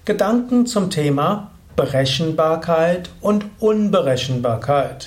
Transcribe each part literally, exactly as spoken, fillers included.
Gedanken zum Thema Berechenbarkeit und Unberechenbarkeit.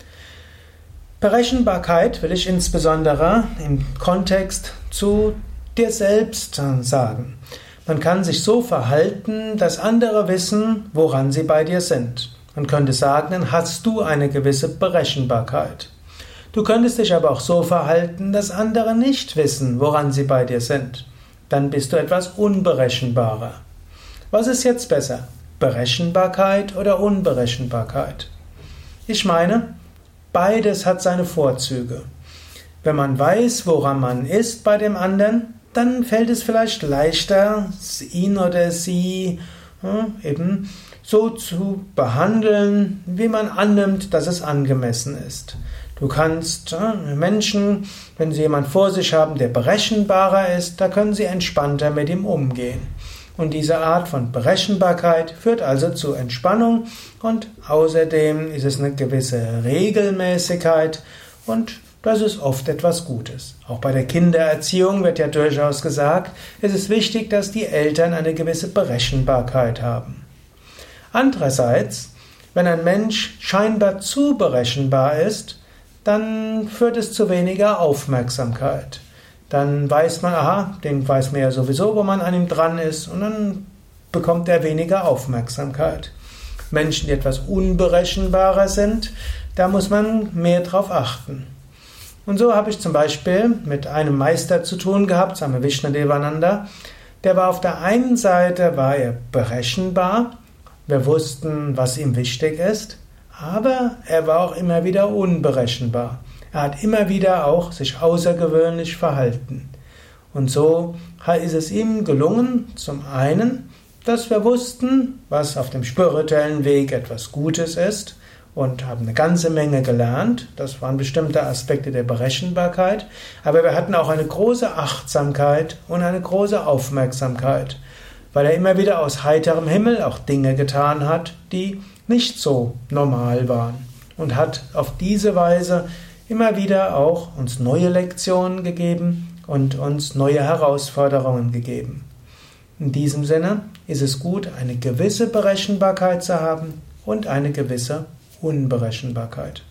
Berechenbarkeit will ich insbesondere im Kontext zu dir selbst sagen. Man kann sich so verhalten, dass andere wissen, woran sie bei dir sind. Man könnte sagen, dann hast du eine gewisse Berechenbarkeit. Du könntest dich aber auch so verhalten, dass andere nicht wissen, woran sie bei dir sind. Dann bist du etwas unberechenbarer. Was ist jetzt besser? Berechenbarkeit oder Unberechenbarkeit? Ich meine, beides hat seine Vorzüge. Wenn man weiß, woran man ist bei dem anderen, dann fällt es vielleicht leichter, ihn oder sie ja, eben so zu behandeln, wie man annimmt, dass es angemessen ist. Du kannst ja, Menschen, wenn sie jemanden vor sich haben, der berechenbarer ist, da können sie entspannter mit ihm umgehen. Und diese Art von Berechenbarkeit führt also zu Entspannung und außerdem ist es eine gewisse Regelmäßigkeit und das ist oft etwas Gutes. Auch bei der Kindererziehung wird ja durchaus gesagt, es ist wichtig, dass die Eltern eine gewisse Berechenbarkeit haben. Andererseits, wenn ein Mensch scheinbar zu berechenbar ist, dann führt es zu weniger Aufmerksamkeit. Dann weiß man, aha, den weiß man ja sowieso, wo man an ihm dran ist, und dann bekommt er weniger Aufmerksamkeit. Menschen, die etwas unberechenbarer sind, da muss man mehr drauf achten. Und so habe ich zum Beispiel mit einem Meister zu tun gehabt, Swami Vishnadevananda. Der war auf der einen Seite war er berechenbar, wir wussten, was ihm wichtig ist, aber er war auch immer wieder unberechenbar. Er hat immer wieder auch sich außergewöhnlich verhalten. Und so ist es ihm gelungen, zum einen, dass wir wussten, was auf dem spirituellen Weg etwas Gutes ist und haben eine ganze Menge gelernt. Das waren bestimmte Aspekte der Berechenbarkeit. Aber wir hatten auch eine große Achtsamkeit und eine große Aufmerksamkeit, weil er immer wieder aus heiterem Himmel auch Dinge getan hat, die nicht so normal waren. Und hat auf diese Weise immer wieder auch uns neue Lektionen gegeben und uns neue Herausforderungen gegeben. In diesem Sinne ist es gut, eine gewisse Berechenbarkeit zu haben und eine gewisse Unberechenbarkeit.